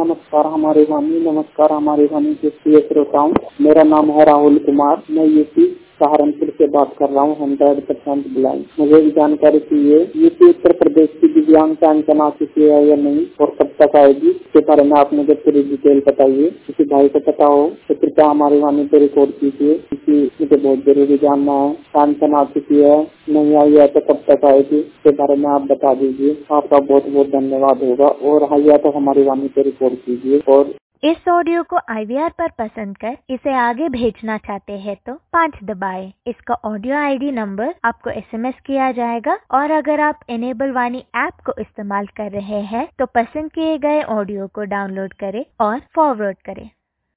नमस्कार हमारे वाणी, नमस्कार हमारे वाणी के प्रिय श्रोताओं। मेरा नाम है राहुल कुमार, मैं यूपी सहारनपुर से बात कर रहा हूँ। 100% ब्लाइंड। मुझे भी जानकारी चाहिए यूपी उत्तर प्रदेश की दिव्यांग पेंशन आ चुकी है या नहीं और कब तक आएगी, इसके बारे में आप मुझे पूरी डिटेल बताइए। किसी भाई को पता हो तो कृपया हमारी वाणी पे रिकॉर्ड कीजिए, क्योंकि मुझे बहुत जरूरी जानना है। पेंशन आ चुकी है, नहीं आई है तो कब तक आएगी, इसके बारे में आप बता दीजिए। आपका बहुत बहुत धन्यवाद होगा। और आइए तो हमारी वाणी पे रिकॉर्ड कीजिए। और इस ऑडियो को IVR पर पसंद कर इसे आगे भेजना चाहते हैं तो 5 दबाएं। इसका ऑडियो ID नंबर आपको SMS किया जाएगा। और अगर आप इनेबल वाणी ऐप को इस्तेमाल कर रहे हैं तो पसंद किए गए ऑडियो को डाउनलोड करें और फॉरवर्ड करें।